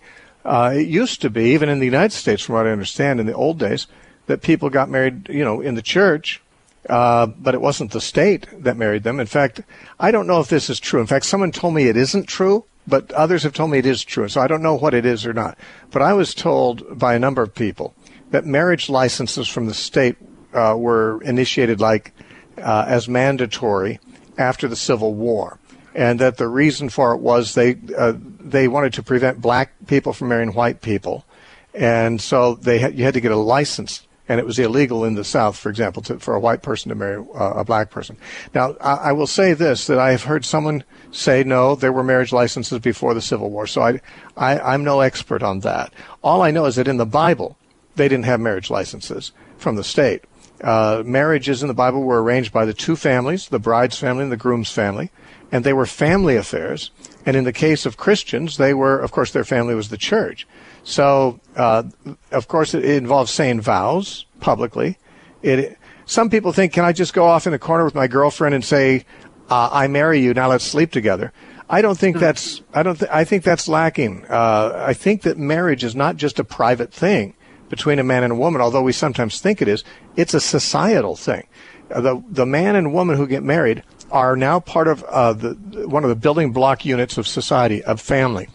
Uh, it used to be, even in the United States, from what I understand, in the old days, that people got married, you know, in the church, uh, but it wasn't the state that married them. In fact, I don't know if this is true. In fact, someone told me it isn't true, but others have told me it is true. So I don't know what it is or not. But I was told by a number of people that marriage licenses from the state uh, were initiated like uh, as mandatory after the Civil War, and that the reason for it was they uh, they wanted to prevent black people from marrying white people, and so they had, you had to get a license, and it was illegal in the South, for example, to, for a white person to marry uh, a black person. Now, I, I will say this, that I have heard someone say, no, there were marriage licenses before the Civil War, so I, I, I'm no expert on that. All I know is that in the Bible, they didn't have marriage licenses from the state. Uh, marriages in the Bible were arranged by the two families, the bride's family and the groom's family, and they were family affairs. And in the case of Christians, they were, of course, their family was the church. So, uh, of course, it, it involves saying vows publicly. It, some people think, can I just go off in the corner with my girlfriend and say, uh, I marry you, now let's sleep together? I don't think that's, I don't, th- I think that's lacking. Uh, I think that marriage is not just a private thing between a man and a woman, although we sometimes think it is. It's a societal thing. Uh, the, the man and woman who get married are now part of uh, the, one of the building block units of society, of family.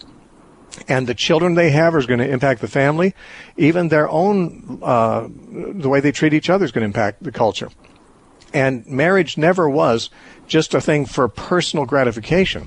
And the children they have is going to impact the family. Even their own, uh, the way they treat each other is going to impact the culture. And marriage never was just a thing for personal gratification.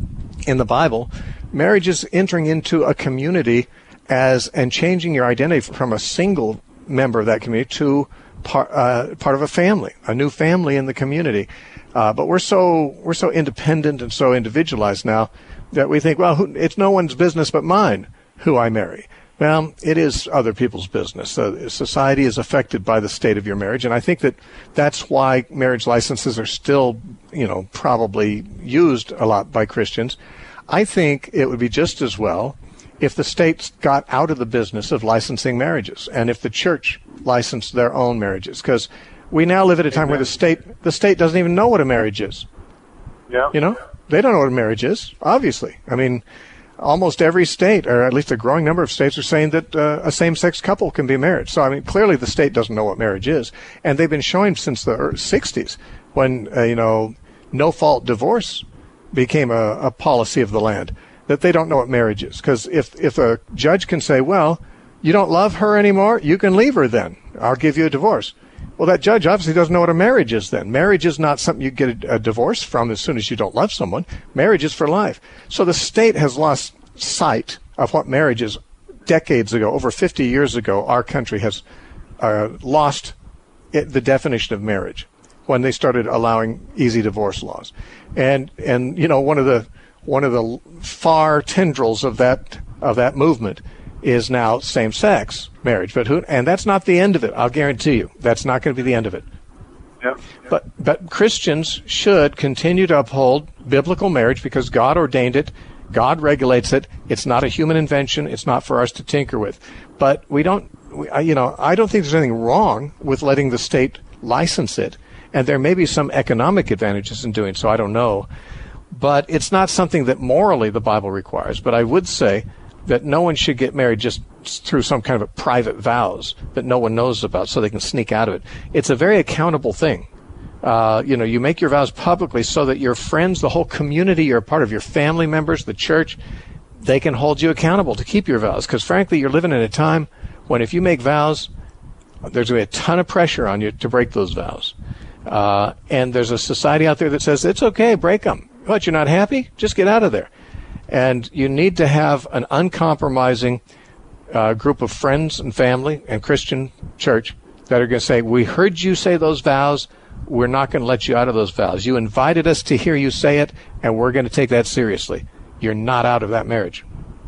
In the Bible, marriage is entering into a community as and changing your identity from a single member of that community to part, uh, part of a family, a new family in the community. Uh, but we're so we're so independent and so individualized now that we think, well, who, it's no one's business but mine who I marry. Well, it is other people's business. Uh, society is affected by the state of your marriage, and I think that that's why marriage licenses are still, you know, probably used a lot by Christians. I think it would be just as well if the states got out of the business of licensing marriages, and if the church licensed their own marriages, because we now live at a time Amen. where the state the state doesn't even know what a marriage is. Yeah. You know, they don't know what a marriage is, obviously. I mean, almost every state, or at least a growing number of states, are saying that uh, a same-sex couple can be married. So, I mean, clearly the state doesn't know what marriage is. And they've been showing since the sixties when, uh, you know, no-fault divorce became a, a policy of the land, that they don't know what marriage is. Because if, if a judge can say, well, you don't love her anymore, you can leave her then. I'll give you a divorce. Well, that judge obviously doesn't know what a marriage is then. Marriage is not something you get a, a divorce from as soon as you don't love someone. Marriage is for life. So the state has lost sight of what marriage is. Decades ago, over fifty years ago, our country has uh, lost it, the definition of marriage when they started allowing easy divorce laws. And, and you know, one of the one of the far tendrils of that of that movement is now same-sex marriage. But who, and that's not the end of it. I'll guarantee you, that's not going to be the end of it. Yep. But but Christians should continue to uphold biblical marriage because God ordained it. God regulates it. It's not a human invention. It's not for us to tinker with. But we don't, we, I, you know, I don't think there's anything wrong with letting the state license it. And there may be some economic advantages in doing so. I don't know. But it's not something that morally the Bible requires. But I would say that no one should get married just through some kind of a private vows that no one knows about so they can sneak out of it. It's a very accountable thing. Uh, you know, you make your vows publicly so that your friends, the whole community, you're a part of your family members, the church, they can hold you accountable to keep your vows. Because frankly, you're living in a time when if you make vows, there's going to be a ton of pressure on you to break those vows. Uh, and there's a society out there that says, it's okay, break them. What, you're not happy? Just get out of there. And you need to have an uncompromising uh, group of friends and family and Christian church that are going to say, we heard you say those vows. We're not going to let you out of those vows. You invited us to hear you say it, and we're going to take that seriously. You're not out of that marriage.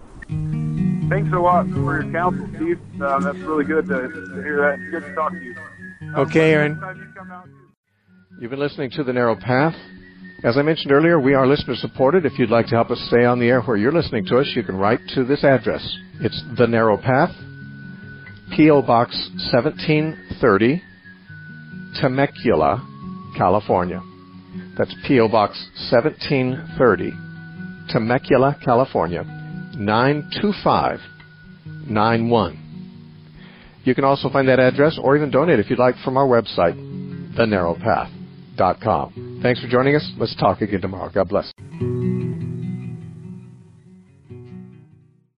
Thanks a lot for your counsel, Steve. Uh, that's really good to, to hear that. It's good to talk to you. Okay, Aaron. You've been listening to The Narrow Path. As I mentioned earlier, we are listener-supported. If you'd like to help us stay on the air where you're listening to us, you can write to this address. It's The Narrow Path, P O. Box seventeen thirty, Temecula, California. That's P O. Box seventeen thirty, Temecula, California, nine two five nine one. You can also find that address or even donate if you'd like from our website, the narrow path dot com. Thanks for joining us. Let's talk again tomorrow. God bless.